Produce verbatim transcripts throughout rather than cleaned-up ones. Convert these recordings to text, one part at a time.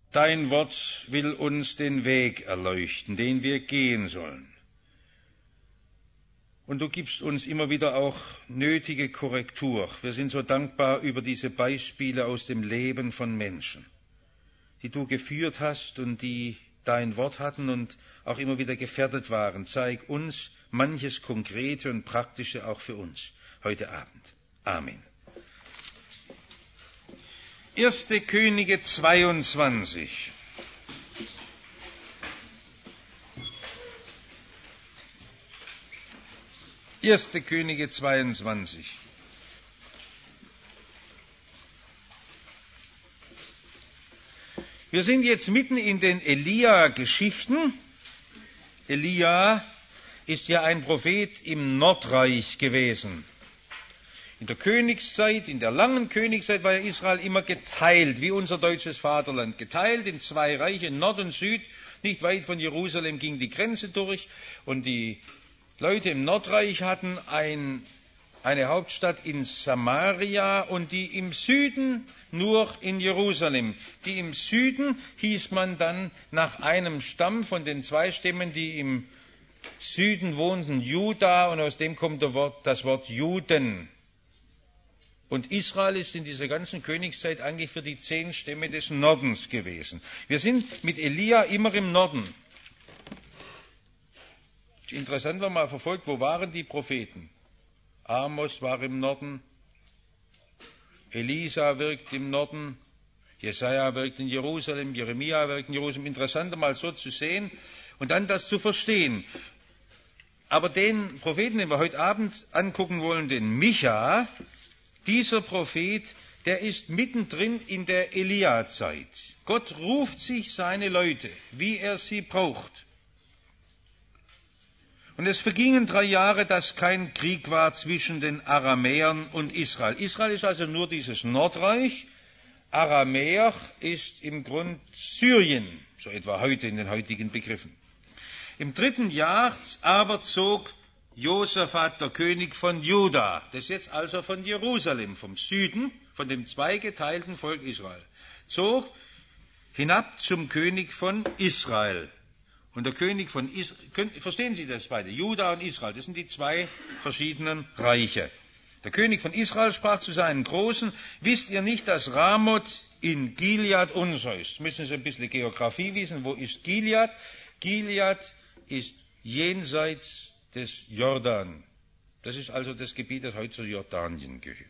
Dein Wort will uns den Weg erleuchten, den wir gehen sollen. Und du gibst uns immer wieder auch nötige Korrektur. Wir sind so dankbar über diese Beispiele aus dem Leben von Menschen, die du geführt hast und die dein Wort hatten und auch immer wieder gefährdet waren. Zeig uns manches Konkrete und Praktische auch für uns heute Abend. Amen. erste Könige zweiundzwanzig. erste Könige zweiundzwanzig. Wir sind jetzt mitten in den Elia-Geschichten. Elia ist ja ein Prophet im Nordreich gewesen. In der Königszeit, in der langen Königszeit war ja Israel immer geteilt, wie unser deutsches Vaterland, geteilt in zwei Reiche, Nord und Süd. Nicht weit von Jerusalem ging die Grenze durch und die Leute im Nordreich hatten ein, eine Hauptstadt in Samaria und die im Süden nur in Jerusalem. Die im Süden hieß man dann nach einem Stamm von den zwei Stämmen, die im Süden wohnten, Juda, und aus dem kommt das Wort, das Wort Juden. Und Israel ist in dieser ganzen Königszeit eigentlich für die zehn Stämme des Nordens gewesen. Wir sind mit Elia immer im Norden. Interessant, wenn man verfolgt, wo waren die Propheten? Amos war im Norden, Elisa wirkt im Norden, Jesaja wirkt in Jerusalem, Jeremia wirkt in Jerusalem. Interessant, mal so zu sehen und dann das zu verstehen. Aber den Propheten, den wir heute Abend angucken wollen, den Micha, dieser Prophet, der ist mittendrin in der Elia-Zeit. Gott ruft sich seine Leute, wie er sie braucht. Und es vergingen drei Jahre, dass kein Krieg war zwischen den Aramäern und Israel. Israel ist also nur dieses Nordreich. Aramäer ist im Grund Syrien, so etwa heute in den heutigen Begriffen. Im dritten Jahr aber zog Josaphat, der König von Juda, das ist jetzt also von Jerusalem, vom Süden, von dem zweigeteilten Volk Israel, zog hinab zum König von Israel. Und der König von Israel, verstehen Sie das beide? Juda und Israel, das sind die zwei verschiedenen Reiche. Der König von Israel sprach zu seinen Großen: Wisst ihr nicht, dass Ramoth in Gilead unser ist? Müssen Sie ein bisschen Geografie wissen. Wo ist Gilead? Gilead ist jenseits des Jordan. Das ist also das Gebiet, das heute zu Jordanien gehört.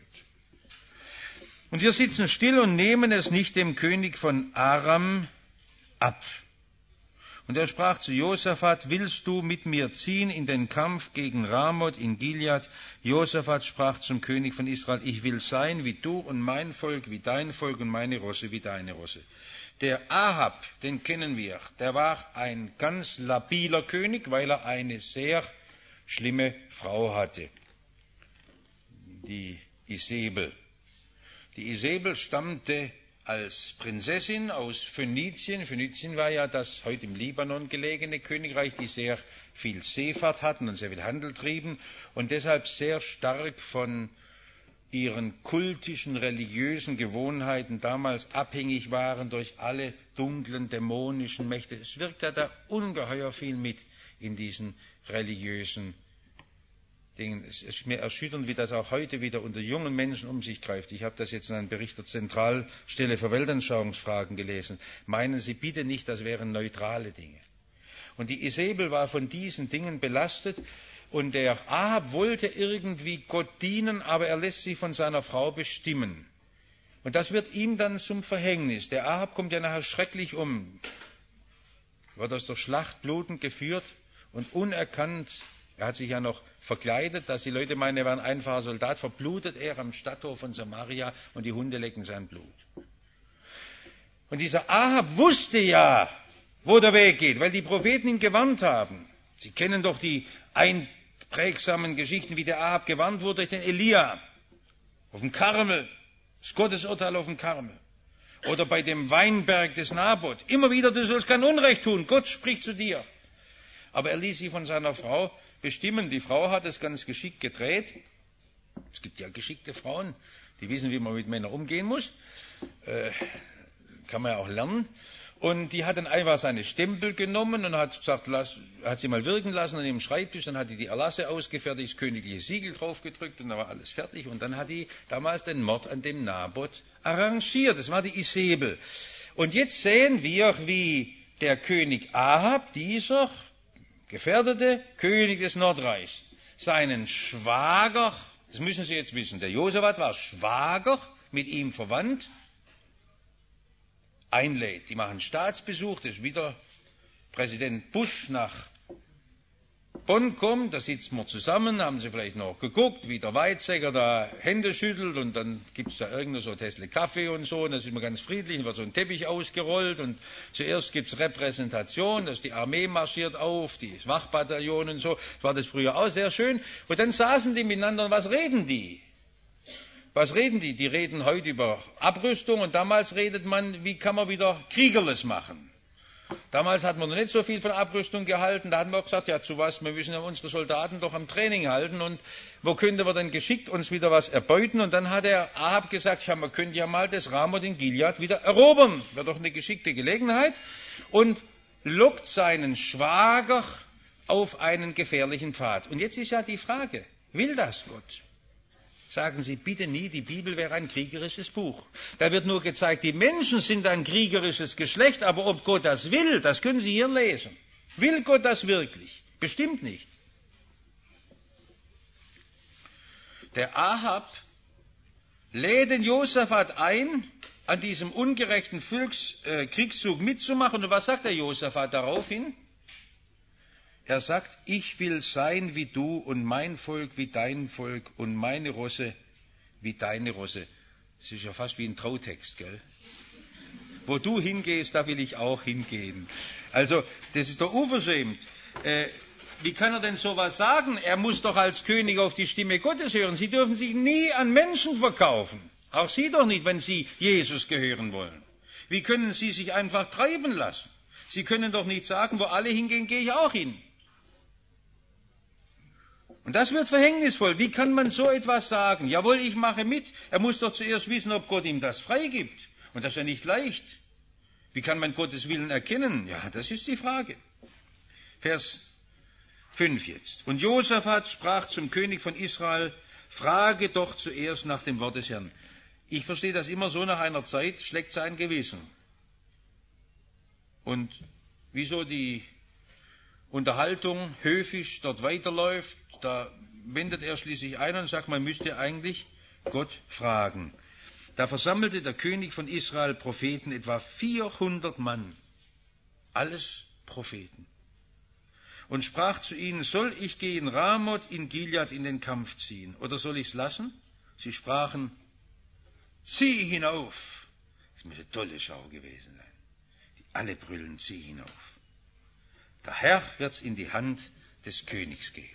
Und wir sitzen still und nehmen es nicht dem König von Aram ab. Und er sprach zu Josaphat: Willst du mit mir ziehen in den Kampf gegen Ramoth in Gilead? Josaphat sprach zum König von Israel: Ich will sein wie du und mein Volk wie dein Volk und meine Rosse wie deine Rosse. Der Ahab, den kennen wir, der war ein ganz labiler König, weil er eine sehr schlimme Frau hatte, die Isebel. Die Isebel stammte als Prinzessin aus Phönizien. Phönizien war ja das heute im Libanon gelegene Königreich, die sehr viel Seefahrt hatten und sehr viel Handel trieben und deshalb sehr stark von ihren kultischen, religiösen Gewohnheiten damals abhängig waren durch alle dunklen, dämonischen Mächte. Es wirkt ja da ungeheuer viel mit in diesen religiösen Dingen. Es ist mir erschütternd, wie das auch heute wieder unter jungen Menschen um sich greift. Ich habe das jetzt in einem Bericht der Zentralstelle für Weltanschauungsfragen gelesen. Meinen Sie bitte nicht, das wären neutrale Dinge. Und die Isebel war von diesen Dingen belastet und der Ahab wollte irgendwie Gott dienen, aber er lässt sich von seiner Frau bestimmen. Und das wird ihm dann zum Verhängnis. Der Ahab kommt ja nachher schrecklich um, wird aus der Schlacht blutend geführt und unerkannt. Er hat sich ja noch verkleidet, dass die Leute meinen, er wäre ein einfacher Soldat, verblutet er am Stadttor von Samaria und die Hunde lecken sein Blut. Und dieser Ahab wusste ja, wo der Weg geht, weil die Propheten ihn gewarnt haben. Sie kennen doch die einprägsamen Geschichten, wie der Ahab gewarnt wurde durch den Elia auf dem Karmel, das Gottesurteil auf dem Karmel. Oder bei dem Weinberg des Naboth. Immer wieder, du sollst kein Unrecht tun, Gott spricht zu dir. Aber er ließ sich von seiner Frau bestimmen. Die Frau hat es ganz geschickt gedreht. Es gibt ja geschickte Frauen, die wissen, wie man mit Männern umgehen muss. Äh, kann man ja auch lernen. Und die hat dann einfach seine Stempel genommen und hat gesagt, lass, hat sie mal wirken lassen an ihrem Schreibtisch, dann hat die die Erlasse ausgefertigt, das königliche Siegel draufgedrückt und dann war alles fertig. Und dann hat die damals den Mord an dem Naboth arrangiert. Das war die Isebel. Und jetzt sehen wir, wie der König Ahab, dieser gefährdete König des Nordreichs, seinen Schwager, das müssen Sie jetzt wissen, der Josaphat war Schwager, mit ihm verwandt, einlädt. Die machen Staatsbesuch, das ist wieder Präsident Bush nach Bonn kommt, da sitzen wir zusammen, haben sie vielleicht noch geguckt, wie der Weizsäcker da Hände schüttelt und dann gibt es da irgendeine so Tässle Kaffee und so und das ist immer ganz friedlich, dann wird so ein Teppich ausgerollt und zuerst gibt es Repräsentation, dass die Armee marschiert auf, die Wachbataillon und so, das war das früher auch sehr schön und dann saßen die miteinander und was reden die? Was reden die? Die reden heute über Abrüstung und damals redet man, wie kann man wieder Kriegerles machen. Damals hat man noch nicht so viel von Abrüstung gehalten, da hatten wir auch gesagt, ja zu was, wir müssen ja unsere Soldaten doch am Training halten und wo könnte wir denn geschickt uns wieder was erbeuten? Und dann hat der Ahab gesagt, ja, man könnte ja mal das Ramoth in Gilead wieder erobern, wäre doch eine geschickte Gelegenheit und lockt seinen Schwager auf einen gefährlichen Pfad. Und jetzt ist ja die Frage, will das Gott? Sagen Sie bitte nie, die Bibel wäre ein kriegerisches Buch. Da wird nur gezeigt, die Menschen sind ein kriegerisches Geschlecht, aber ob Gott das will, das können Sie hier lesen. Will Gott das wirklich? Bestimmt nicht. Der Ahab lädt den Josaphat ein, an diesem ungerechten Volks, äh, Kriegszug mitzumachen. Und was sagt der Josaphat daraufhin? Er sagt, ich will sein wie du und mein Volk wie dein Volk und meine Rosse wie deine Rosse. Das ist ja fast wie ein Trautext, gell? Wo du hingehst, da will ich auch hingehen. Also, das ist doch unverschämt. Äh, wie kann er denn sowas sagen? Er muss doch als König auf die Stimme Gottes hören. Sie dürfen sich nie an Menschen verkaufen. Auch Sie doch nicht, wenn Sie Jesus gehören wollen. Wie können Sie sich einfach treiben lassen? Sie können doch nicht sagen, wo alle hingehen, gehe ich auch hin. Und das wird verhängnisvoll. Wie kann man so etwas sagen? Jawohl, ich mache mit. Er muss doch zuerst wissen, ob Gott ihm das freigibt. Und das ist ja nicht leicht. Wie kann man Gottes Willen erkennen? Ja, das ist die Frage. Vers fünf jetzt. Und Josaphat sprach zum König von Israel, frage doch zuerst nach dem Wort des Herrn. Ich verstehe das immer so, nach einer Zeit schlägt sein Gewissen. Und wieso die Unterhaltung höfisch dort weiterläuft, da wendet er schließlich ein und sagt, man müsste eigentlich Gott fragen. Da versammelte der König von Israel Propheten, etwa vierhundert Mann, alles Propheten, und sprach zu ihnen, soll ich gegen Ramoth in Gilead in den Kampf ziehen, oder soll ich es lassen? Sie sprachen, zieh hinauf. Das muss eine tolle Schau gewesen sein. Die alle brüllen, zieh hinauf. Der Herr wird's in die Hand des Königs geben.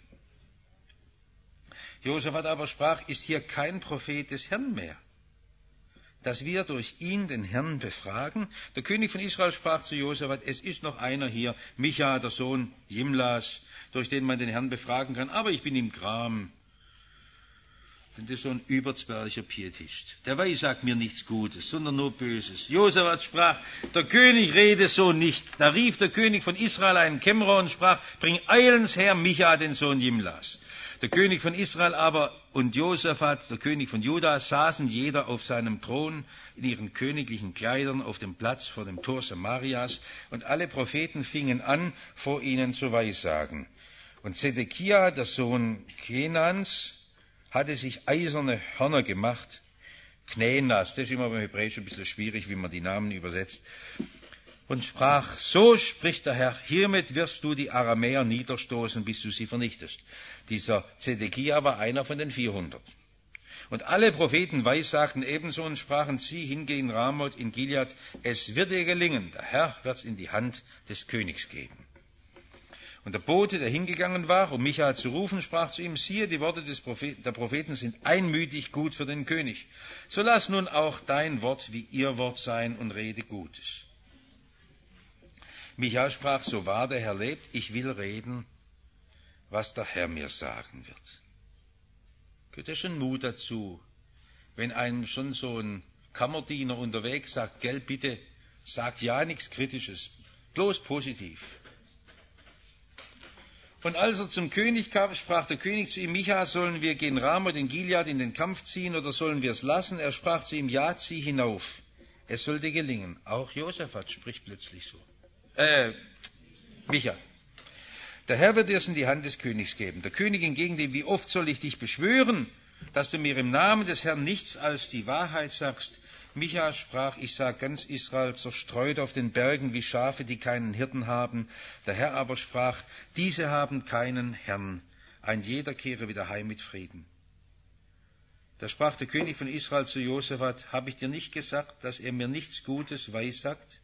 Josaphat aber sprach, ist hier kein Prophet des Herrn mehr, dass wir durch ihn den Herrn befragen? Der König von Israel sprach zu Josaphat, es ist noch einer hier, Micha, der Sohn Jimlas, durch den man den Herrn befragen kann, aber ich bin im Gram. Denn das ist so ein überzwerglicher Pietist. Der weiß, sagt mir nichts Gutes, sondern nur Böses. Josaphat sprach, der König rede so nicht. Da rief der König von Israel einen Kämmerer und sprach, bring eilends her Micha, den Sohn Jimlas. Der König von Israel aber und Josaphat, der König von Juda, saßen jeder auf seinem Thron in ihren königlichen Kleidern auf dem Platz vor dem Tor Samarias, und alle Propheten fingen an, vor ihnen zu weissagen. Und Zedekia, der Sohn Kenans, hatte sich eiserne Hörner gemacht, Knenas, das ist immer beim Hebräisch ein bisschen schwierig, wie man die Namen übersetzt, und sprach, so spricht der Herr, hiermit wirst du die Aramäer niederstoßen, bis du sie vernichtest. Dieser Zedekia war einer von den vierhundert. Und alle Propheten weissagten ebenso und sprachen, zieh hingehen Ramoth in Gilead, es wird dir gelingen, der Herr wird's in die Hand des Königs geben. Und der Bote, der hingegangen war, um Micha zu rufen, sprach zu ihm, siehe, die Worte des Propheten, der Propheten sind einmütig gut für den König. So lass nun auch dein Wort wie ihr Wort sein und rede Gutes. Micha sprach, so wahr der Herr lebt, ich will reden, was der Herr mir sagen wird. Gehört ja schon Mut dazu, wenn einem schon so ein Kammerdiener unterwegs sagt, gell, bitte, sagt ja nichts Kritisches, bloß positiv. Und als er zum König kam, sprach der König zu ihm, Micha, sollen wir gegen Ramoth in Gilead in den Kampf ziehen oder sollen wir es lassen? Er sprach zu ihm, ja, zieh hinauf. Es soll dir gelingen. Auch Josaphat spricht plötzlich so. Äh, Micha. Der Herr wird dir es in die Hand des Königs geben. Der König hingegen, dem, wie oft soll ich dich beschwören, dass du mir im Namen des Herrn nichts als die Wahrheit sagst? Micha sprach, ich sah ganz Israel zerstreut auf den Bergen wie Schafe, die keinen Hirten haben. Der Herr aber sprach, diese haben keinen Herrn. Ein jeder kehre wieder heim mit Frieden. Da sprach der König von Israel zu Josaphat, habe ich dir nicht gesagt, dass er mir nichts Gutes weissagt,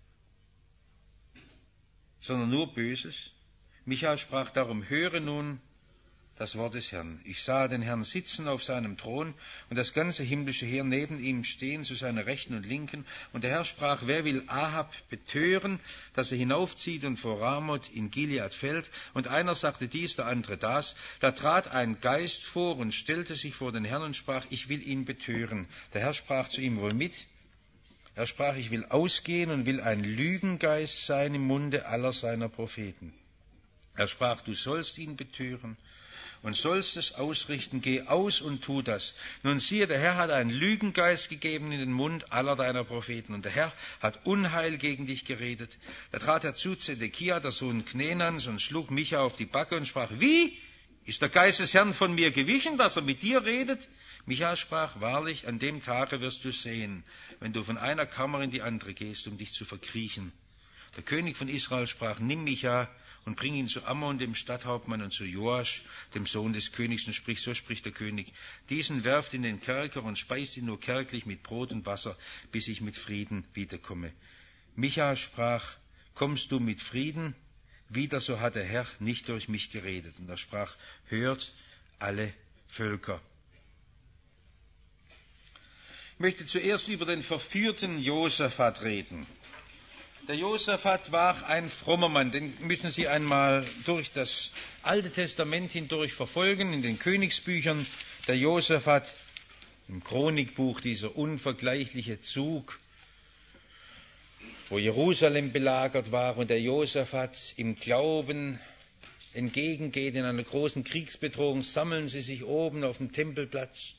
sondern nur Böses? Micha sprach darum, höre nun das Wort des Herrn. Ich sah den Herrn sitzen auf seinem Thron und das ganze himmlische Heer neben ihm stehen zu seiner Rechten und Linken. Und der Herr sprach, wer will Ahab betören, dass er hinaufzieht und vor Ramoth in Gilead fällt? Und einer sagte dies, der andere das. Da trat ein Geist vor und stellte sich vor den Herrn und sprach, ich will ihn betören. Der Herr sprach zu ihm, womit? Er sprach, ich will ausgehen und will ein Lügengeist sein im Munde aller seiner Propheten. Er sprach, du sollst ihn betören und sollst es ausrichten, geh aus und tu das. Nun siehe, der Herr hat einen Lügengeist gegeben in den Mund aller deiner Propheten, und der Herr hat Unheil gegen dich geredet. Da trat er zu Zedekia, der Sohn Knenans, und schlug Micha auf die Backe und sprach, wie? Ist der Geist des Herrn von mir gewichen, dass er mit dir redet? Micha sprach, wahrlich, an dem Tage wirst du sehen, wenn du von einer Kammer in die andere gehst, um dich zu verkriechen. Der König von Israel sprach, nimm Micha und bring ihn zu Ammon, dem Stadthauptmann, und zu Joasch, dem Sohn des Königs, und sprich, so spricht der König, diesen werft in den Kerker und speist ihn nur kärglich mit Brot und Wasser, bis ich mit Frieden wiederkomme. Micha sprach, kommst du mit Frieden? Wieder so hat der Herr nicht durch mich geredet. Und er sprach, hört alle Völker. Ich möchte zuerst über den verführten Josaphat reden. Der Josaphat war ein frommer Mann, den müssen Sie einmal durch das Alte Testament hindurch verfolgen, in den Königsbüchern. Der Josaphat, im Chronikbuch, dieser unvergleichliche Zug, wo Jerusalem belagert war und der Josaphat im Glauben entgegengeht in einer großen Kriegsbedrohung, sammeln sie sich oben auf dem Tempelplatz.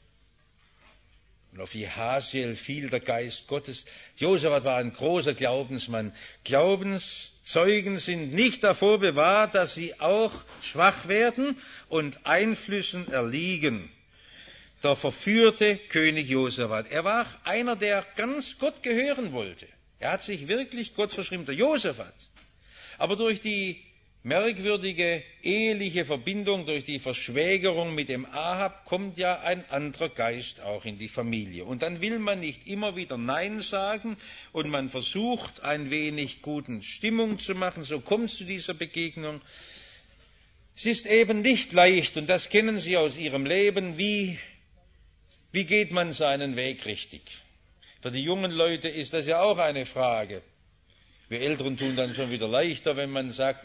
Und auf Jehasiel fiel der Geist Gottes. Josaphat war ein großer Glaubensmann. Glaubenszeugen sind nicht davor bewahrt, dass sie auch schwach werden und Einflüssen erliegen. Der verführte König Josaphat. Er war einer, der ganz Gott gehören wollte. Er hat sich wirklich Gott verschrieben, der Josaphat. Aber durch die merkwürdige eheliche Verbindung, durch die Verschwägerung mit dem Ahab, kommt ja ein anderer Geist auch in die Familie. Und dann will man nicht immer wieder Nein sagen und man versucht, ein wenig guten Stimmung zu machen. So kommt es zu dieser Begegnung. Es ist eben nicht leicht, und das kennen Sie aus Ihrem Leben, wie, wie geht man seinen Weg richtig? Für die jungen Leute ist das ja auch eine Frage. Wir Älteren tun dann schon wieder leichter, wenn man sagt,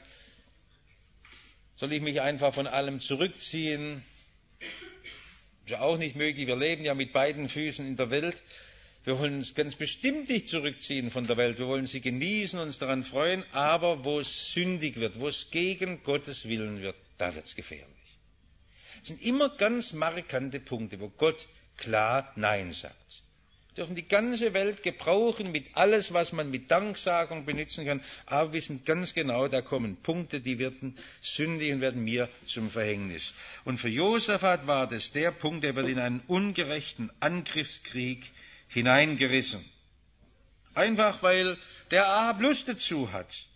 soll ich mich einfach von allem zurückziehen? Ist ja auch nicht möglich. Wir leben ja mit beiden Füßen in der Welt. Wir wollen uns ganz bestimmt nicht zurückziehen von der Welt. Wir wollen sie genießen, uns daran freuen. Aber wo es sündig wird, wo es gegen Gottes Willen wird, da wird es gefährlich. Es sind immer ganz markante Punkte, wo Gott klar Nein sagt. Wir dürfen die ganze Welt gebrauchen mit alles, was man mit Danksagung benutzen kann, aber wir wissen ganz genau, da kommen Punkte, die werden sündig und werden mir zum Verhängnis. Und für Josaphat war das der Punkt, der wird in einen ungerechten Angriffskrieg hineingerissen. Einfach weil der Ahab Lust dazu hat.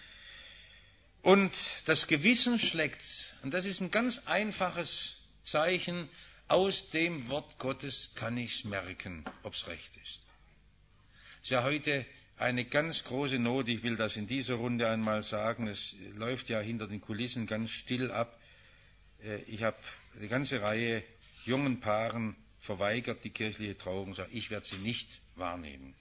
Und das Gewissen schlägt, und das ist ein ganz einfaches Zeichen, aus dem Wort Gottes kann ich merken, ob es recht ist. Es ist ja heute eine ganz große Not, ich will das in dieser Runde einmal sagen, es läuft ja hinter den Kulissen ganz still ab. Ich habe eine ganze Reihe jungen Paaren verweigert, die kirchliche Trauung, sagt, ich werde sie nicht wahrnehmen,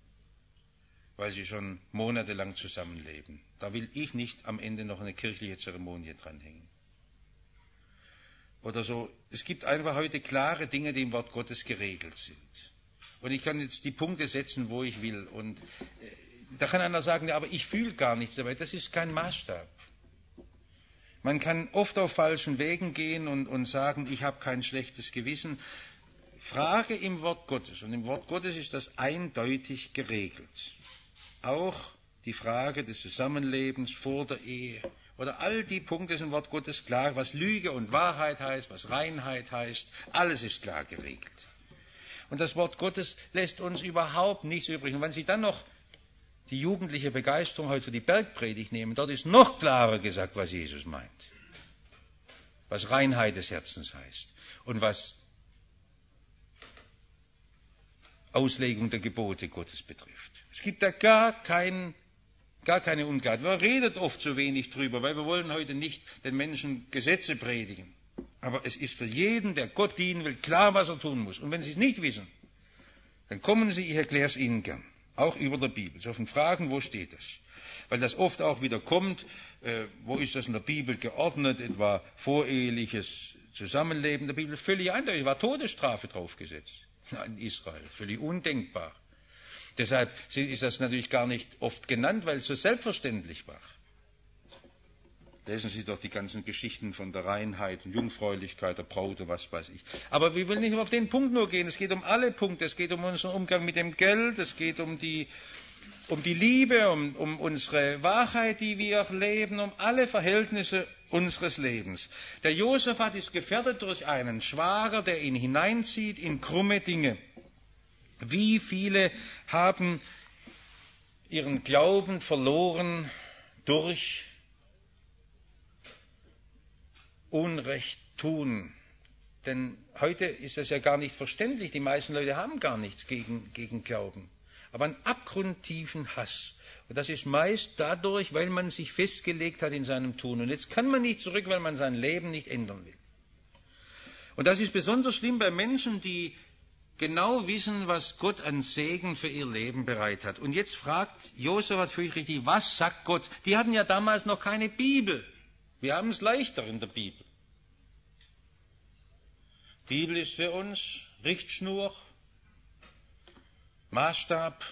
weil sie schon monatelang zusammenleben. Da will ich nicht am Ende noch eine kirchliche Zeremonie dranhängen. Oder so. Es gibt einfach heute klare Dinge, die im Wort Gottes geregelt sind. Und ich kann jetzt die Punkte setzen, wo ich will. Und Da kann einer sagen, ja, aber ich fühle gar nichts dabei. Das ist kein Maßstab. Man kann oft auf falschen Wegen gehen und, und sagen, ich habe kein schlechtes Gewissen. Frage im Wort Gottes. Und im Wort Gottes ist das eindeutig geregelt. Auch die Frage des Zusammenlebens vor der Ehe. Oder all die Punkte sind im Wort Gottes klar, was Lüge und Wahrheit heißt, was Reinheit heißt. Alles ist klar geregelt. Und das Wort Gottes lässt uns überhaupt nichts übrig. Und wenn Sie dann noch die jugendliche Begeisterung heute für die Bergpredigt nehmen, dort ist noch klarer gesagt, was Jesus meint. Was Reinheit des Herzens heißt. Und was Auslegung der Gebote Gottes betrifft. Es gibt da gar, kein, gar keine Unklarheit. Man redet oft so wenig drüber, weil wir wollen heute nicht den Menschen Gesetze predigen. Aber es ist für jeden, der Gott dienen will, klar, was er tun muss. Und wenn Sie es nicht wissen, dann kommen Sie, ich erkläre es Ihnen gern. Auch über der Bibel. Sie dürfen fragen, wo steht das? Weil das oft auch wieder kommt, äh, wo ist das in der Bibel geordnet, etwa voreheliches Zusammenleben. In der Bibel völlig eindeutig, war Todesstrafe draufgesetzt. In Israel, völlig undenkbar. Deshalb ist das natürlich gar nicht oft genannt, weil es so selbstverständlich war. Lesen Sie doch die ganzen Geschichten von der Reinheit und Jungfräulichkeit der Braut und was weiß ich. Aber wir wollen nicht auf den Punkt nur gehen. Es geht um alle Punkte. Es geht um unseren Umgang mit dem Geld. Es geht um die, um die Liebe, um, um unsere Wahrheit, die wir leben, um alle Verhältnisse unseres Lebens. Der Josaphat ist gefährdet durch einen Schwager, der ihn hineinzieht in krumme Dinge. Wie viele haben ihren Glauben verloren durch Unrecht tun. Denn heute ist das ja gar nicht verständlich. Die meisten Leute haben gar nichts gegen, gegen Glauben. Aber einen abgrundtiefen Hass. Und das ist meist dadurch, weil man sich festgelegt hat in seinem Tun. Und jetzt kann man nicht zurück, weil man sein Leben nicht ändern will. Und das ist besonders schlimm bei Menschen, die genau wissen, was Gott an Segen für ihr Leben bereit hat. Und jetzt fragt Josaphat völlig richtig, was sagt Gott? Die hatten ja damals noch keine Bibel. Wir haben es leichter in der Bibel. Die Bibel ist für uns Richtschnur, Maßstab,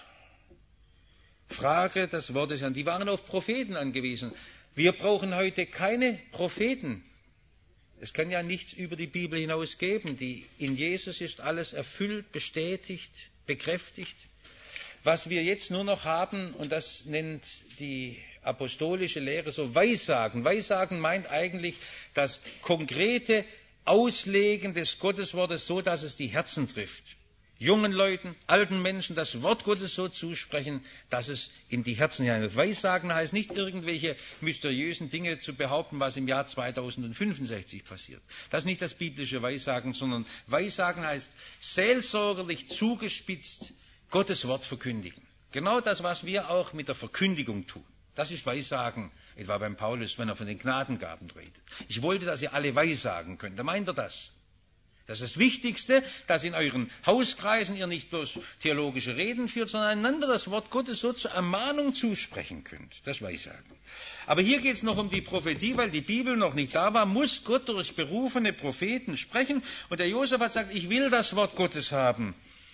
Frage des Wortes an. Die waren auf Propheten angewiesen. Wir brauchen heute keine Propheten. Es kann ja nichts über die Bibel hinaus geben. Die, in Jesus ist alles erfüllt, bestätigt, bekräftigt. Was wir jetzt nur noch haben, und das nennt die apostolische Lehre so Weissagen. Weissagen meint eigentlich das konkrete Auslegen des Gotteswortes so, dass es die Herzen trifft. Jungen Leuten, alten Menschen das Wort Gottes so zusprechen, dass es in die Herzen hinein. Weissagen heißt nicht irgendwelche mysteriösen Dinge zu behaupten, was im Jahr zweitausendfünfundsechzig passiert. Das ist nicht das biblische Weissagen, sondern Weissagen heißt seelsorgerlich zugespitzt Gottes Wort verkündigen. Genau das, was wir auch mit der Verkündigung tun. Das ist Weissagen, etwa beim Paulus, wenn er von den Gnadengaben redet. Ich wollte, dass ihr alle Weissagen könnt. Da meint er das. Das ist das Wichtigste, dass in euren Hauskreisen ihr nicht bloß theologische Reden führt, sondern einander das Wort Gottes so zur Ermahnung zusprechen könnt. Das Weissagen. Aber hier geht es noch um die Prophetie, weil die Bibel noch nicht da war, muss Gott durch berufene Propheten sprechen. Und der Josaphat sagt, ich will das Wort Gottes haben.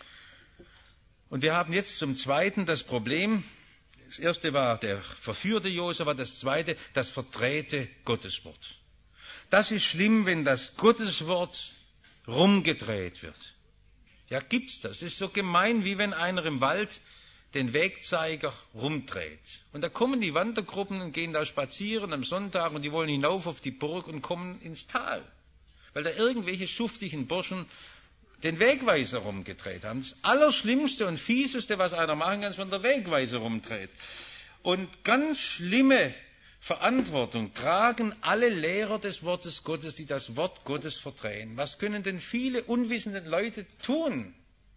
Und wir haben jetzt zum Zweiten das Problem, das erste war der verführte Josaphat, das zweite das verdrehte Gotteswort. Das ist schlimm, wenn das Gotteswort rumgedreht wird. Ja, gibt's das? Das ist so gemein, wie wenn einer im Wald den Wegzeiger rumdreht. Und da kommen die Wandergruppen und gehen da spazieren am Sonntag und die wollen hinauf auf die Burg und kommen ins Tal. Weil da irgendwelche schuftigen Burschen den Wegweiser rumgedreht haben. Das Allerschlimmste und Fieseste, was einer machen kann, ist, wenn der Wegweiser rumdreht. Und ganz schlimme Verantwortung tragen alle Lehrer des Wortes Gottes, die das Wort Gottes verdrehen. Was können denn viele unwissende Leute tun,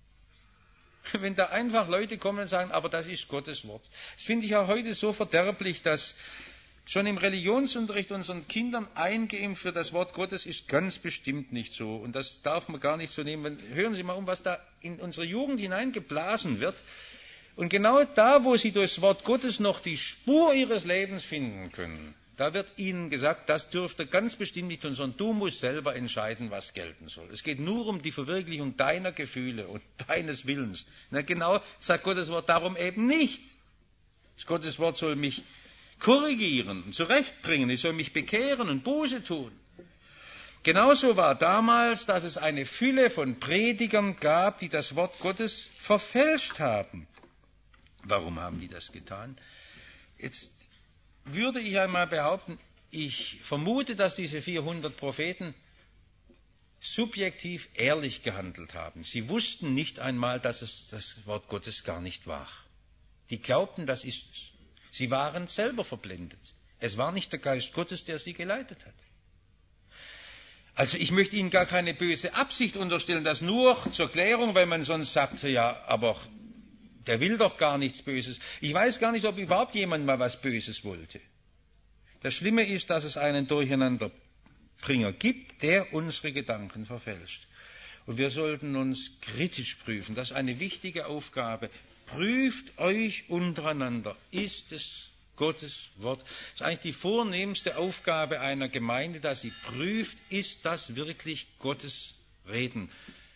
wenn da einfach Leute kommen und sagen, aber das ist Gottes Wort? Das finde ich auch heute so verderblich, dass schon im Religionsunterricht unseren Kindern eingeimpft wird, das Wort Gottes ist ganz bestimmt nicht so. Und das darf man gar nicht so nehmen. Hören Sie mal um, was da in unsere Jugend hineingeblasen wird. Und genau da, wo sie durchs Wort Gottes noch die Spur ihres Lebens finden können, da wird ihnen gesagt, das dürfte ganz bestimmt nicht tun, sondern du musst selber entscheiden, was gelten soll. Es geht nur um die Verwirklichung deiner Gefühle und deines Willens. Na genau, sagt Gottes Wort, darum eben nicht. Gottes Wort soll mich korrigieren und zurechtbringen, es soll mich bekehren und Buße tun. Genauso war damals, dass es eine Fülle von Predigern gab, die das Wort Gottes verfälscht haben. Warum haben die das getan? Jetzt würde ich einmal behaupten, ich vermute, dass diese vierhundert Propheten subjektiv ehrlich gehandelt haben. Sie wussten nicht einmal, dass es das Wort Gottes gar nicht war. Die glaubten, das ist es. Sie waren selber verblendet. Es war nicht der Geist Gottes, der sie geleitet hat. Also ich möchte Ihnen gar keine böse Absicht unterstellen, das nur zur Klärung, weil man sonst sagt, ja, aber der will doch gar nichts Böses. Ich weiß gar nicht, ob überhaupt jemand mal was Böses wollte. Das Schlimme ist, dass es einen Durcheinanderbringer gibt, der unsere Gedanken verfälscht. Und wir sollten uns kritisch prüfen. Das ist eine wichtige Aufgabe. Prüft euch untereinander. Ist es Gottes Wort? Das ist eigentlich die vornehmste Aufgabe einer Gemeinde, dass sie prüft, ist das wirklich Gottes Reden?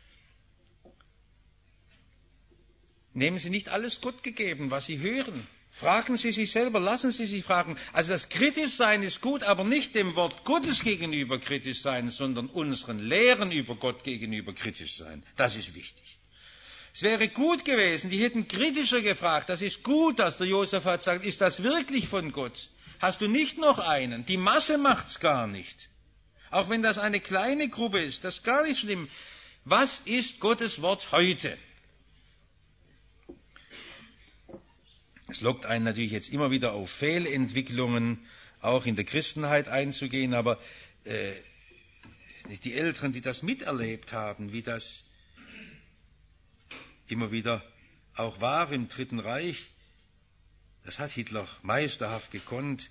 Nehmen Sie nicht alles Gott gegeben, was Sie hören. Fragen Sie sich selber, lassen Sie sich fragen. Also das Kritischsein ist gut, aber nicht dem Wort Gottes gegenüber kritisch sein, sondern unseren Lehren über Gott gegenüber kritisch sein. Das ist wichtig. Es wäre gut gewesen, die hätten kritischer gefragt. Das ist gut, dass der Josaphat sagt, ist das wirklich von Gott? Hast du nicht noch einen? Die Masse macht's gar nicht. Auch wenn das eine kleine Gruppe ist, das ist gar nicht schlimm. Was ist Gottes Wort heute? Es lockt einen natürlich jetzt immer wieder auf Fehlentwicklungen, auch in der Christenheit einzugehen, aber äh, die Älteren, die das miterlebt haben, wie das immer wieder auch war im Dritten Reich, das hat Hitler meisterhaft gekonnt,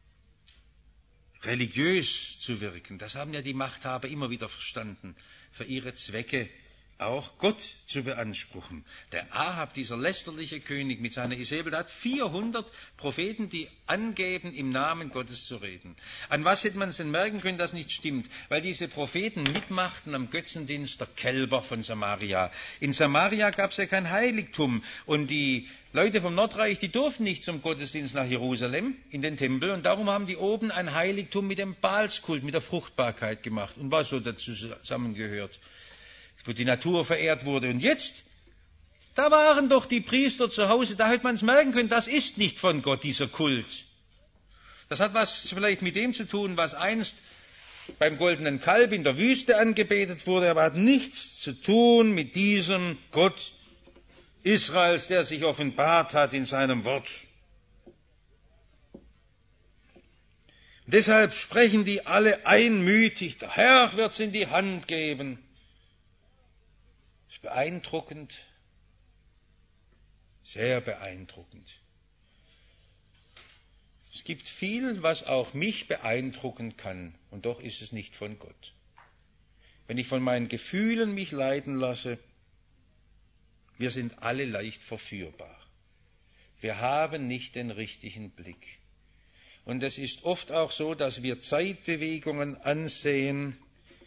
religiös zu wirken. Das haben ja die Machthaber immer wieder verstanden, für ihre Zwecke auch Gott zu beanspruchen. Der Ahab, dieser lästerliche König mit seiner Isabel, der hat vierhundert Propheten, die angeben, im Namen Gottes zu reden. An was hätte man es denn merken können, dass nicht stimmt? Weil diese Propheten mitmachten am Götzendienst der Kälber von Samaria. In Samaria gab es ja kein Heiligtum und die Leute vom Nordreich, die durften nicht zum Gottesdienst nach Jerusalem, in den Tempel, und darum haben die oben ein Heiligtum mit dem Baalskult, mit der Fruchtbarkeit gemacht und was so dazu zusammengehört, wo die Natur verehrt wurde. Und jetzt, da waren doch die Priester zu Hause, da hätte man es merken können, das ist nicht von Gott, dieser Kult. Das hat was vielleicht mit dem zu tun, was einst beim goldenen Kalb in der Wüste angebetet wurde, aber hat nichts zu tun mit diesem Gott Israels, der sich offenbart hat in seinem Wort. Und deshalb sprechen die alle einmütig, der Herr wird es in die Hand geben. Beeindruckend, sehr beeindruckend. Es gibt viel, was auch mich beeindrucken kann, und doch ist es nicht von Gott. Wenn ich von meinen Gefühlen mich leiten lasse, wir sind alle leicht verführbar. Wir haben nicht den richtigen Blick. Und es ist oft auch so, dass wir Zeitbewegungen ansehen.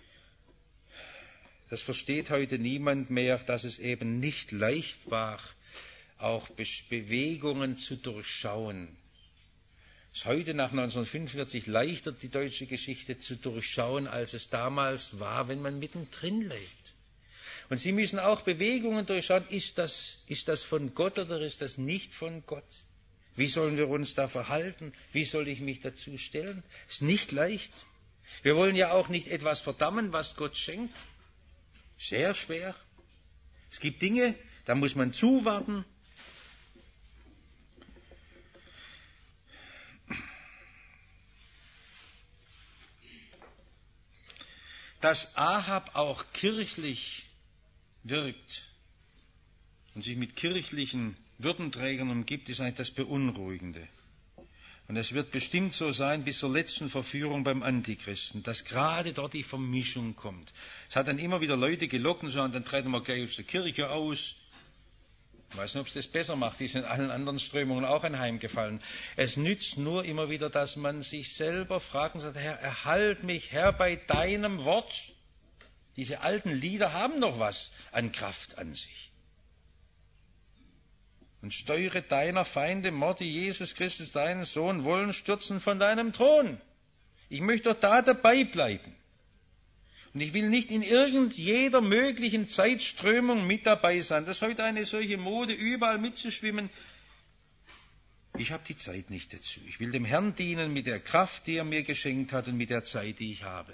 Das versteht heute niemand mehr, dass es eben nicht leicht war, auch Bewegungen zu durchschauen. Es ist heute nach neunzehnhundertfünfundvierzig leichter, die deutsche Geschichte zu durchschauen, als es damals war, wenn man mittendrin lebt. Und Sie müssen auch Bewegungen durchschauen. Ist das, ist das von Gott oder ist das nicht von Gott? Wie sollen wir uns da verhalten? Wie soll ich mich dazu stellen? Ist nicht leicht. Wir wollen ja auch nicht etwas verdammen, was Gott schenkt. Sehr schwer. Es gibt Dinge, da muss man zuwarten. Dass Ahab auch kirchlich wirkt und sich mit kirchlichen Würdenträgern umgibt, ist eigentlich das Beunruhigende. Und es wird bestimmt so sein bis zur letzten Verführung beim Antichristen, dass gerade dort die Vermischung kommt. Es hat dann immer wieder Leute gelockt und so, und dann treten wir gleich aus der Kirche aus. Ich weiß nicht, ob es das besser macht, die ist in allen anderen Strömungen auch anheimgefallen. Es nützt nur immer wieder, dass man sich selber fragt und sagt, Herr, erhalt mich, Herr, bei deinem Wort. Diese alten Lieder haben noch was an Kraft an sich. und steuere deiner Feinde Mord, die Jesus Christus, deinen Sohn, wollen stürzen von deinem Thron. Ich möchte doch da dabei bleiben. Und ich will nicht in irgendjeder möglichen Zeitströmung mit dabei sein. Das ist heute eine solche Mode, überall mitzuschwimmen. Ich habe die Zeit nicht dazu. Ich will dem Herrn dienen mit der Kraft, die er mir geschenkt hat und mit der Zeit, die ich habe.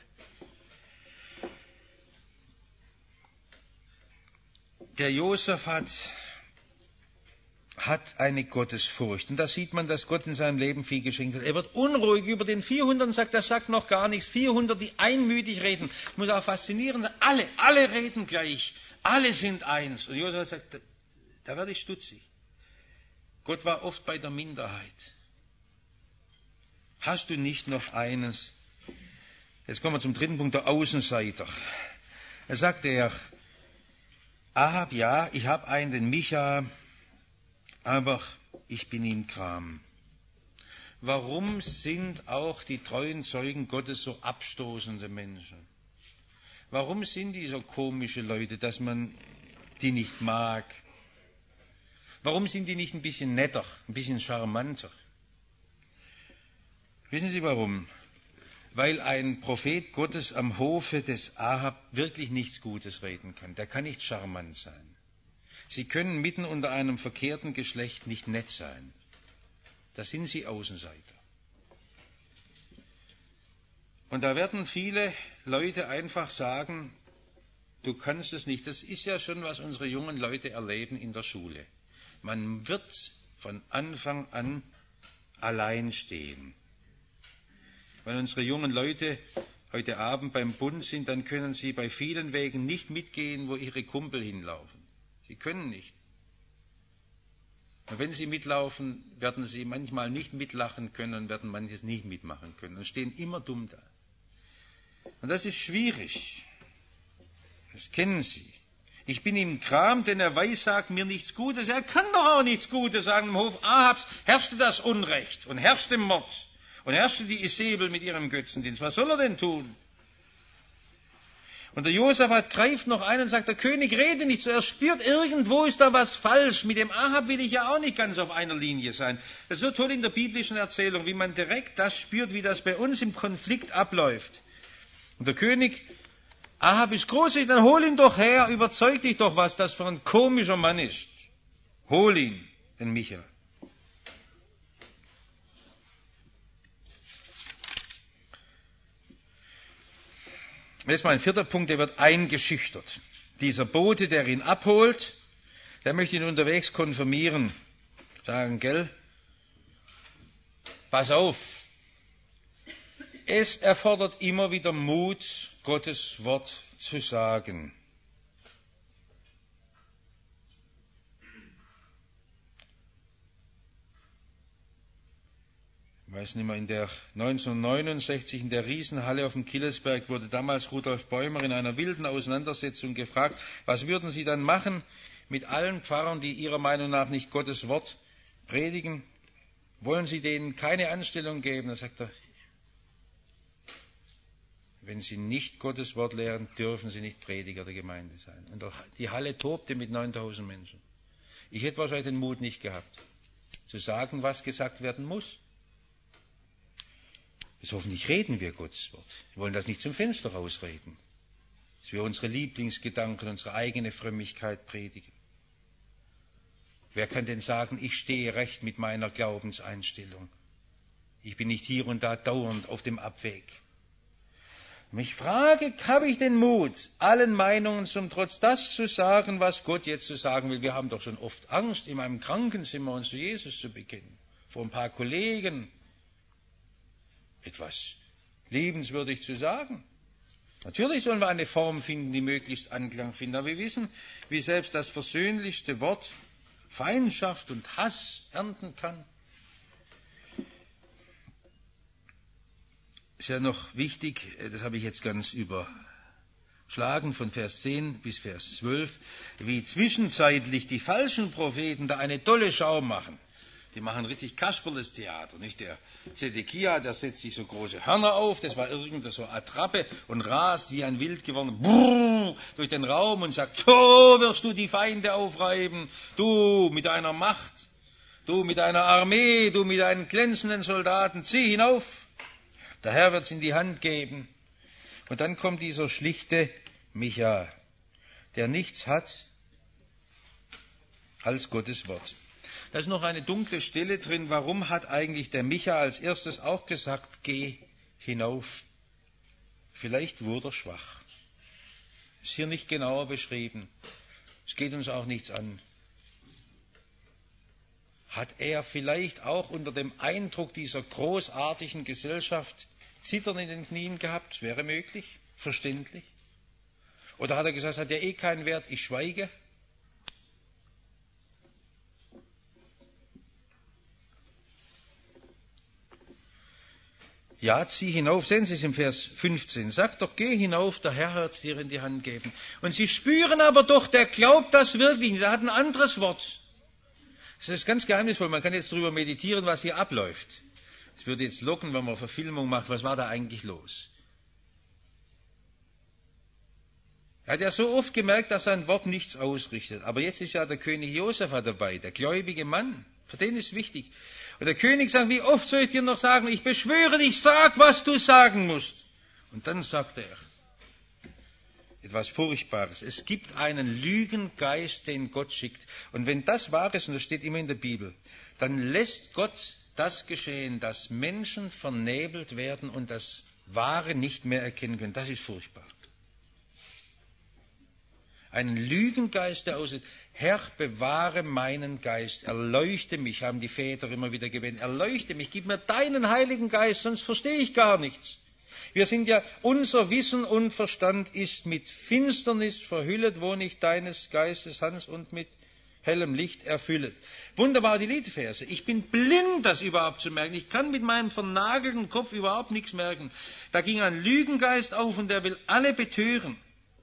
Der Josaphat hat eine Gottesfurcht. Und da sieht man, dass Gott in seinem Leben viel geschenkt hat. Er wird unruhig über den vierhundert und sagt, das sagt noch gar nichts. vierhundert, die einmütig reden. Das muss auch faszinierend sein. Alle, alle reden gleich. Alle sind eins. Und Josaphat sagt, da, da werde ich stutzig. Gott war oft bei der Minderheit. Hast du nicht noch eines? Jetzt kommen wir zum dritten Punkt, der Außenseiter. Er sagt er, Ahab, ja, ich habe einen, den Micha, aber ich bin ihm gram. Warum sind auch die treuen Zeugen Gottes so abstoßende Menschen? Warum sind die so komische Leute, dass man die nicht mag? Warum sind die nicht ein bisschen netter, ein bisschen charmanter? Wissen Sie warum? Weil ein Prophet Gottes am Hofe des Ahab wirklich nichts Gutes reden kann. Der kann nicht charmant sein. Sie können mitten unter einem verkehrten Geschlecht nicht nett sein. Da sind Sie Außenseiter. Und da werden viele Leute einfach sagen, du kannst es nicht. Das ist ja schon, was unsere jungen Leute erleben in der Schule. Man wird von Anfang an allein stehen. Wenn unsere jungen Leute heute Abend beim Bund sind, dann können sie bei vielen Wegen nicht mitgehen, wo ihre Kumpel hinlaufen. Sie können nicht. Und wenn sie mitlaufen, werden sie manchmal nicht mitlachen können und werden manches nicht mitmachen können und stehen immer dumm da. Und das ist schwierig. Das kennen Sie. Ich bin ihm gram, denn er weissagt mir nichts Gutes. Er kann doch auch nichts Gutes sagen. Im Hof Ahabs herrschte das Unrecht und herrschte Mord und herrschte die Isebel mit ihrem Götzendienst. Was soll er denn tun? Und der Josaphat greift noch ein und sagt, der König rede nicht so. Er spürt, irgendwo ist da was falsch. Mit dem Ahab will ich ja auch nicht ganz auf einer Linie sein. Das ist so toll in der biblischen Erzählung, wie man direkt das spürt, wie das bei uns im Konflikt abläuft. Und der König Ahab ist großzügig, dann hol ihn doch her, überzeug dich doch, was das für ein komischer Mann ist. Hol ihn, den Micha. Jetzt mal ein vierter Punkt, der wird eingeschüchtert. Dieser Bote, der ihn abholt, der möchte ihn unterwegs konfirmieren. Sagen, gell, pass auf. Es erfordert immer wieder Mut, Gottes Wort zu sagen. Ich weiß nicht mehr, in der neunzehnhundertneunundsechzig in der Riesenhalle auf dem Killesberg wurde damals Rudolf Bäumer in einer wilden Auseinandersetzung gefragt, was würden Sie dann machen mit allen Pfarrern, die Ihrer Meinung nach nicht Gottes Wort predigen? Wollen Sie denen keine Anstellung geben? Da sagt er, wenn Sie nicht Gottes Wort lehren, dürfen Sie nicht Prediger der Gemeinde sein. Und die Halle tobte mit neuntausend Menschen. Ich hätte wahrscheinlich den Mut nicht gehabt, zu sagen, was gesagt werden muss. Bis hoffentlich reden wir Gottes Wort. Wir wollen das nicht zum Fenster rausreden. Dass wir unsere Lieblingsgedanken, unsere eigene Frömmigkeit predigen. Wer kann denn sagen, ich stehe recht mit meiner Glaubenseinstellung? Ich bin nicht hier und da dauernd auf dem Abweg. Mich frage, habe ich den Mut, allen Meinungen zum Trotz das zu sagen, was Gott jetzt zu sagen will? Wir haben doch schon oft Angst, in einem Krankenzimmer uns zu Jesus zu bekennen. Vor ein paar Kollegen etwas liebenswürdig zu sagen. Natürlich sollen wir eine Form finden, die möglichst Anklang findet. Aber wir wissen, wie selbst das versöhnlichste Wort Feindschaft und Hass ernten kann. Ist ja noch wichtig, das habe ich jetzt ganz überschlagen, von Vers zehn bis Vers zwölf, wie zwischenzeitlich die falschen Propheten da eine tolle Schau machen. Die machen richtig Kasperles Theater, nicht? Der Zedekia, der setzt sich so große Hörner auf, das war irgendeine so Attrappe und rast wie ein wild gewordener Brrr durch den Raum und sagt, so wirst du die Feinde aufreiben, du mit deiner Macht, du mit deiner Armee, du mit deinen glänzenden Soldaten, zieh hinauf. Der Herr wird's in die Hand geben. Und dann kommt dieser schlichte Micha, der nichts hat als Gottes Wort. Da ist noch eine dunkle Stelle drin. Warum hat eigentlich der Micha als erstes auch gesagt, geh hinauf? Vielleicht wurde er schwach. Ist hier nicht genauer beschrieben. Es geht uns auch nichts an. Hat er vielleicht auch unter dem Eindruck dieser großartigen Gesellschaft Zittern in den Knien gehabt? Das wäre möglich, verständlich. Oder hat er gesagt, es hat ja eh keinen Wert, ich schweige? Ja, zieh hinauf, sehen Sie es im Vers fünfzehn. Sag doch, geh hinauf, der Herr wird es dir in die Hand geben. Und Sie spüren aber doch, der glaubt das wirklich nicht. Der hat ein anderes Wort. Das ist ganz geheimnisvoll. Man kann jetzt darüber meditieren, was hier abläuft. Es würde jetzt locken, wenn man Verfilmung macht. Was war da eigentlich los? Er hat ja so oft gemerkt, dass sein Wort nichts ausrichtet. Aber jetzt ist ja der König Josef dabei, der gläubige Mann. Für den ist wichtig. Und der König sagt, wie oft soll ich dir noch sagen, ich beschwöre dich, sag, was du sagen musst. Und dann sagt er etwas Furchtbares. Es gibt einen Lügengeist, den Gott schickt. Und wenn das wahr ist, und das steht immer in der Bibel, dann lässt Gott das geschehen, dass Menschen vernebelt werden und das Wahre nicht mehr erkennen können. Das ist furchtbar. Einen Lügengeist, der aussieht, Herr, bewahre meinen Geist, erleuchte mich, haben die Väter immer wieder gebetet, erleuchte mich, gib mir deinen Heiligen Geist, sonst verstehe ich gar nichts. Wir sind ja, unser Wissen und Verstand ist mit Finsternis verhüllet, wo nicht deines Geistes Hand und mit hellem Licht erfüllet. Wunderbar die Liedverse. Ich bin blind, das überhaupt zu merken. Ich kann mit meinem vernagelten Kopf überhaupt nichts merken. Da ging ein Lügengeist auf und der will alle betören.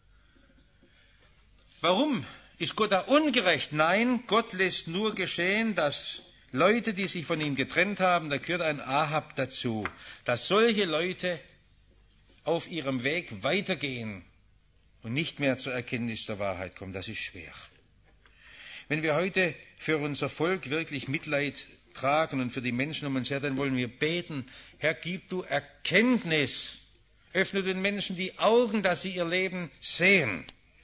Warum? Ist Gott da ungerecht? Nein, Gott lässt nur geschehen, dass Leute, die sich von ihm getrennt haben, da gehört ein Ahab dazu, dass solche Leute auf ihrem Weg weitergehen und nicht mehr zur Erkenntnis der Wahrheit kommen. Das ist schwer. Wenn wir heute für unser Volk wirklich Mitleid tragen und für die Menschen um uns her, dann wollen wir beten, Herr, gib du Erkenntnis, öffne den Menschen die Augen, dass sie ihr Leben sehen.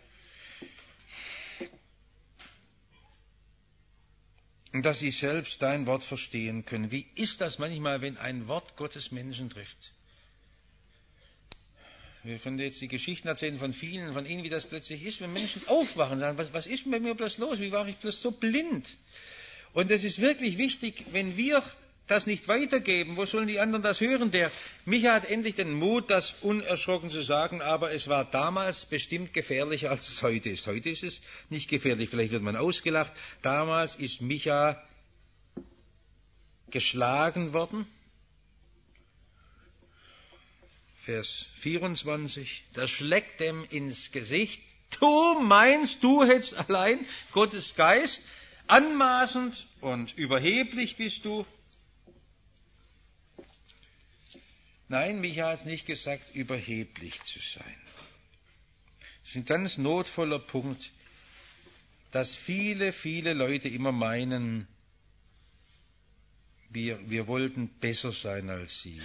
Und dass sie selbst dein Wort verstehen können. Wie ist das manchmal, wenn ein Wort Gottes Menschen trifft? Wir können jetzt die Geschichten erzählen von vielen, von ihnen, wie das plötzlich ist, wenn Menschen aufwachen und sagen, was, was ist bei mir bloß los? Wie war ich bloß so blind? Und es ist wirklich wichtig, wenn wir das nicht weitergeben, wo sollen die anderen das hören? Der Micha hat endlich den Mut, das unerschrocken zu sagen, aber es war damals bestimmt gefährlicher, als es heute ist. Heute ist es nicht gefährlich, vielleicht wird man ausgelacht. Damals ist Micha geschlagen worden. Vers vierundzwanzig, das schlägt dem ins Gesicht. Du meinst, du hättest allein Gottes Geist, anmaßend und überheblich bist du. Nein, Micha hat es nicht gesagt, überheblich zu sein. Das ist ein ganz notvoller Punkt, dass viele, viele Leute immer meinen, wir, wir wollten besser sein als sie.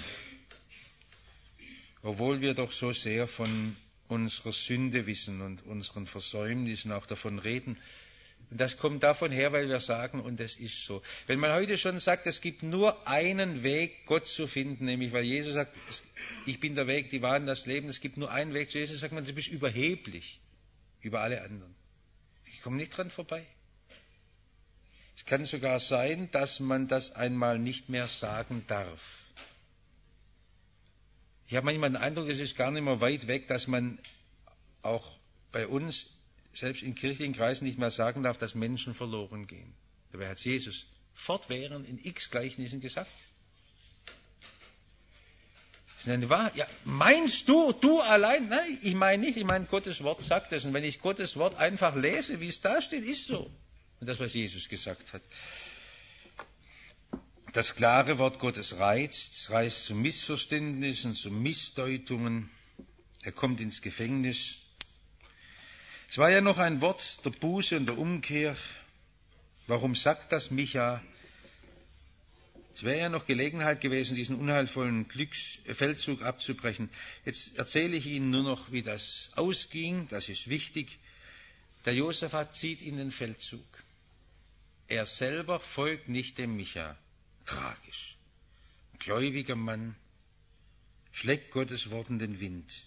Obwohl wir doch so sehr von unserer Sünde wissen und unseren Versäumnissen auch davon reden. Und das kommt davon her, weil wir sagen, und es ist so. Wenn man heute schon sagt, es gibt nur einen Weg, Gott zu finden, nämlich weil Jesus sagt, ich bin der Weg, die Wahrheit und das Leben, es gibt nur einen Weg zu Jesus, sagt man, du bist überheblich über alle anderen. Ich komme nicht dran vorbei. Es kann sogar sein, dass man das einmal nicht mehr sagen darf. Ich habe manchmal den Eindruck, es ist gar nicht mehr weit weg, dass man auch bei uns selbst in kirchlichen Kreisen nicht mehr sagen darf, dass Menschen verloren gehen. Dabei hat Jesus fortwährend in x Gleichnissen gesagt. Das ist eine Wahrheit. Ja, meinst du, du allein? Nein, ich meine nicht, ich meine, Gottes Wort sagt es. Und wenn ich Gottes Wort einfach lese, wie es da steht, ist so. Und das, was Jesus gesagt hat. Das klare Wort Gottes reizt, es reizt zu Missverständnissen, zu Missdeutungen. Er kommt ins Gefängnis. Es war ja noch ein Wort der Buße und der Umkehr. Warum sagt das Micha? Es wäre ja noch Gelegenheit gewesen, diesen unheilvollen Glücks- Feldzug abzubrechen. Jetzt erzähle ich Ihnen nur noch, wie das ausging. Das ist wichtig. Der Josaphat zieht in den Feldzug. Er selber folgt nicht dem Micha. Tragisch. Ein gläubiger Mann schlägt Gottes Wort in den Wind.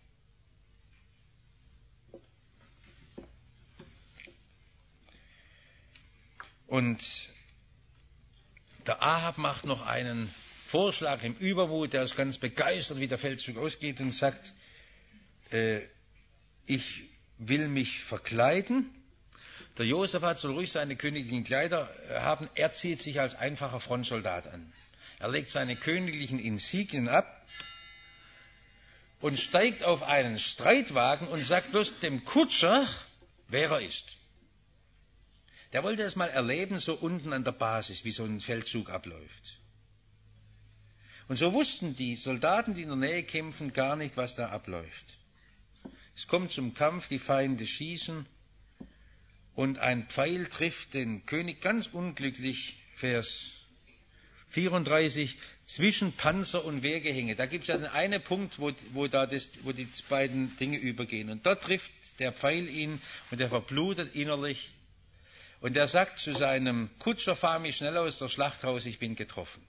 Und der Ahab macht noch einen Vorschlag im Übermut, der ist ganz begeistert, wie der Feldzug ausgeht und sagt, äh, ich will mich verkleiden. Der Josaphat soll ruhig seine königlichen Kleider haben. Er zieht sich als einfacher Frontsoldat an. Er legt seine königlichen Insignien ab und steigt auf einen Streitwagen und sagt bloß dem Kutscher, wer er ist. Der wollte es mal erleben, so unten an der Basis, wie so ein Feldzug abläuft. Und so wussten die Soldaten, die in der Nähe kämpfen, gar nicht, was da abläuft. Es kommt zum Kampf, die Feinde schießen und ein Pfeil trifft den König ganz unglücklich, Vers vierunddreißig, zwischen Panzer und Wehrgehänge. Da gibt es ja den einen Punkt, wo, wo, da das, wo die beiden Dinge übergehen. Und dort trifft der Pfeil ihn und er verblutet innerlich. Und er sagt zu seinem Kutscher, fahr mich schnell aus der Schlacht raus, ich bin getroffen.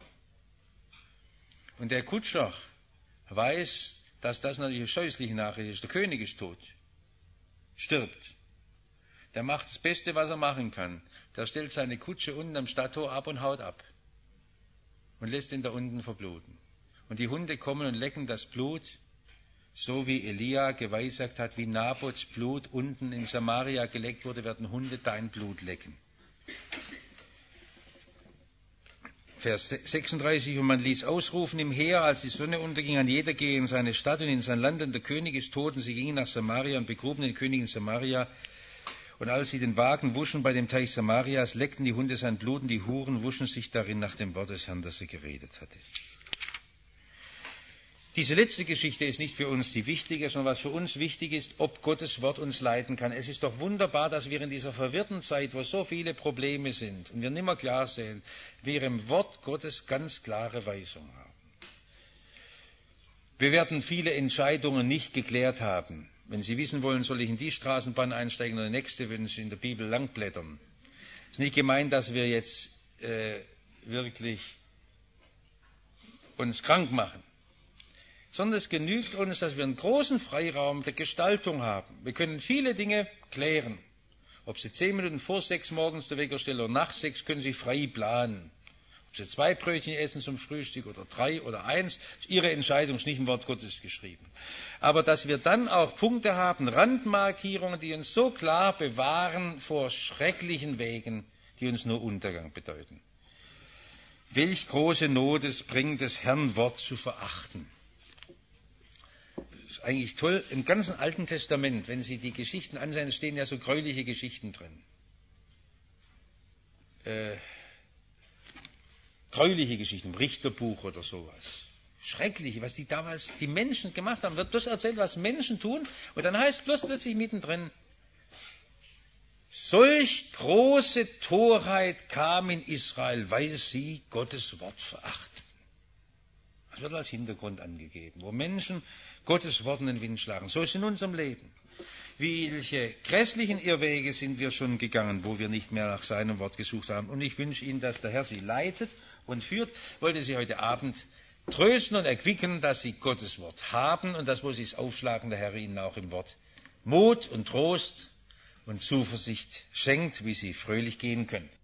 Und der Kutscher weiß, dass das natürlich eine scheußliche Nachricht ist. Der König ist tot, stirbt. Der macht das Beste, was er machen kann. Der stellt seine Kutsche unten am Stadttor ab und haut ab. Und lässt ihn da unten verbluten. Und die Hunde kommen und lecken das Blut, so wie Elia geweissagt hat, wie Nabots Blut unten in Samaria geleckt wurde, werden Hunde dein Blut lecken. Vers sechsunddreißig, und man ließ ausrufen im Heer, als die Sonne unterging, an jeder gehe in seine Stadt und in sein Land, und der König ist tot, und sie gingen nach Samaria und begruben den König in Samaria. Und als sie den Wagen wuschen bei dem Teich Samarias, leckten die Hunde sein Blut, und die Huren wuschen sich darin nach dem Wort des Herrn, das er geredet hatte. Diese letzte Geschichte ist nicht für uns die wichtige, sondern was für uns wichtig ist, ob Gottes Wort uns leiten kann. Es ist doch wunderbar, dass wir in dieser verwirrten Zeit, wo so viele Probleme sind und wir nimmer klar sehen, wir im Wort Gottes ganz klare Weisung haben. Wir werden viele Entscheidungen nicht geklärt haben. Wenn Sie wissen wollen, soll ich in die Straßenbahn einsteigen oder die nächste, würden Sie in der Bibel langblättern. Es ist nicht gemeint, dass wir jetzt äh, wirklich uns krank machen, sondern es genügt uns, dass wir einen großen Freiraum der Gestaltung haben. Wir können viele Dinge klären. Ob Sie zehn Minuten vor sechs morgens der Wecker stellen oder nach sechs, können Sie frei planen. Ob Sie zwei Brötchen essen zum Frühstück oder drei oder eins, ist Ihre Entscheidung, ist nicht im Wort Gottes geschrieben. Aber dass wir dann auch Punkte haben, Randmarkierungen, die uns so klar bewahren vor schrecklichen Wegen, die uns nur Untergang bedeuten. Welch große Not es bringt, das Herrn Wort zu verachten. Das ist eigentlich toll. Im ganzen Alten Testament, wenn Sie die Geschichten ansehen, stehen ja so gräuliche Geschichten drin. Äh, gräuliche Geschichten, im Richterbuch oder sowas. Schreckliche, was die damals die Menschen gemacht haben. Wird bloß erzählt, was Menschen tun. Und dann heißt bloß plötzlich mittendrin, solch große Torheit kam in Israel, weil sie Gottes Wort verachteten. Das wird als Hintergrund angegeben, wo Menschen Gottes Wort in den Wind schlagen. So ist es in unserem Leben. Welche grässlichen Irrwege sind wir schon gegangen, wo wir nicht mehr nach seinem Wort gesucht haben. Und ich wünsche Ihnen, dass der Herr Sie leitet und führt. Ich wollte Sie heute Abend trösten und erquicken, dass Sie Gottes Wort haben und dass, wo Sie es aufschlagen, der Herr Ihnen auch im Wort Mut und Trost und Zuversicht schenkt, wie Sie fröhlich gehen können.